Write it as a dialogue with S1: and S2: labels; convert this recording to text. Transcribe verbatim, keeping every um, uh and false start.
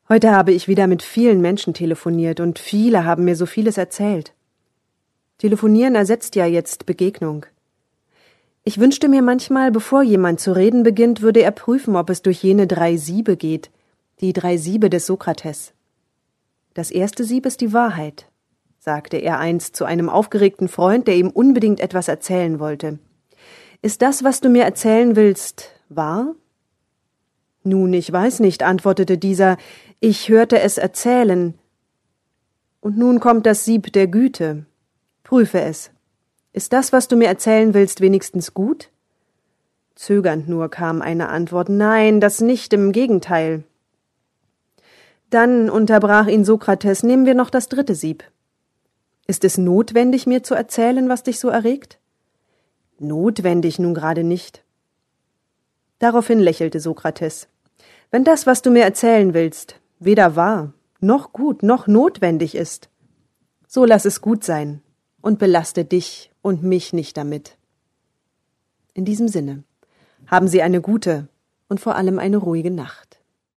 S1: Heute habe ich wieder mit vielen Menschen telefoniert und viele haben mir so vieles erzählt. Telefonieren ersetzt ja jetzt Begegnung. Ich wünschte mir manchmal, bevor jemand zu reden beginnt, würde er prüfen, ob es durch jene drei Siebe geht, die drei Siebe des Sokrates. Das erste Sieb ist die Wahrheit, sagte er einst zu einem aufgeregten Freund, der ihm unbedingt etwas erzählen wollte. Ist das, was du mir erzählen willst, wahr? Nun, ich weiß nicht, antwortete dieser, ich hörte es erzählen. Und nun kommt das Sieb der Güte. Prüfe es. Ist das, was du mir erzählen willst, wenigstens gut? Zögernd nur kam eine Antwort, nein, das nicht, im Gegenteil. Dann, unterbrach ihn Sokrates, nehmen wir noch das dritte Sieb. Ist es notwendig, mir zu erzählen, was dich so erregt? Notwendig nun gerade nicht. Daraufhin lächelte Sokrates. Wenn das, was du mir erzählen willst, weder wahr, noch gut, noch notwendig ist, so lass es gut sein und belaste dich und mich nicht damit. In diesem Sinne, haben Sie eine gute und vor allem eine ruhige Nacht.